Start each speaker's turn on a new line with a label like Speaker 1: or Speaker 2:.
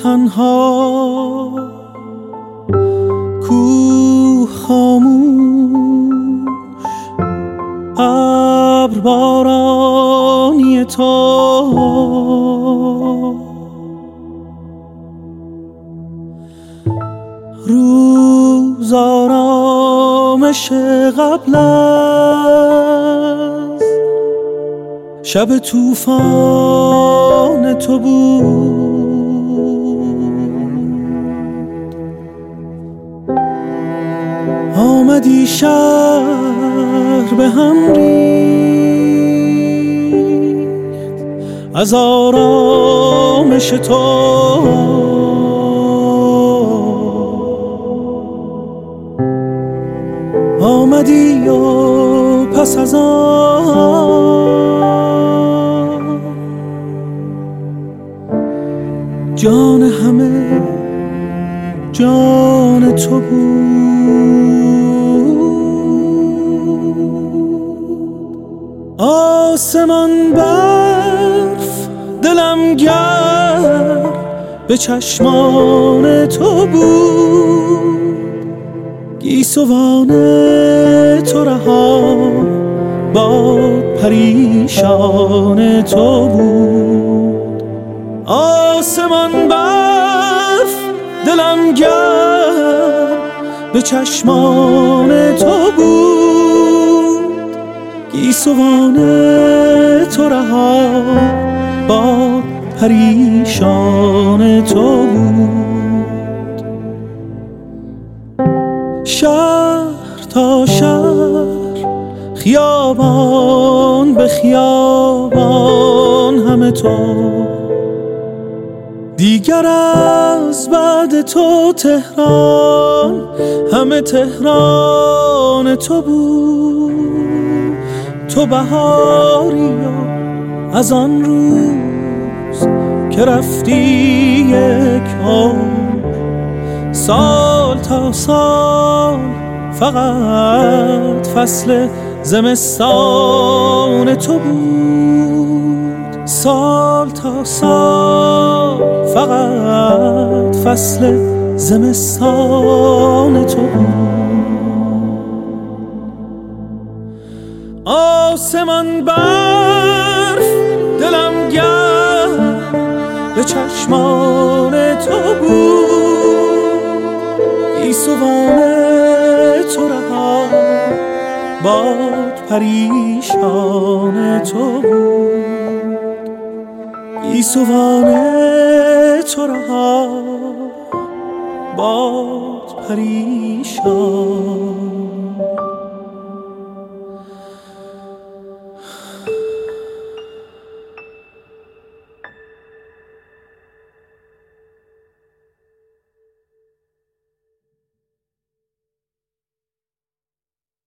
Speaker 1: تنها، کوه خاموش، ابر بارانی تو، روز آرامش قبل از شب طوفان تو بود. آمدی شهر به هم ریخت از آرامش تو، آمدی و پس از آن جان همه جان تو بود. آسمان برف، دلم گرم به چشمان تو بود. گیسوان تو رها، باد پریشان تو بود. آسمان برف، دلم گرم به چشمان تو بود. گیسوان تو رها، باد پریشان تو بود. شهر تا شهر، خیابان به خیابان همه تو. دیگر از بعد تو تهران، همه تهران تو بود. تو بهاری و از آن روز که رفتی یک عمر، سال تا سال فقط فصل زمستان تو بود. سال تا سال فقط فصل زمستان تو بود. آسمان برف، دلم گرم به چشمان تو بود. گیسوان تو رها، باد پریشان تو بود. گیسوان تو رها، باد پریشان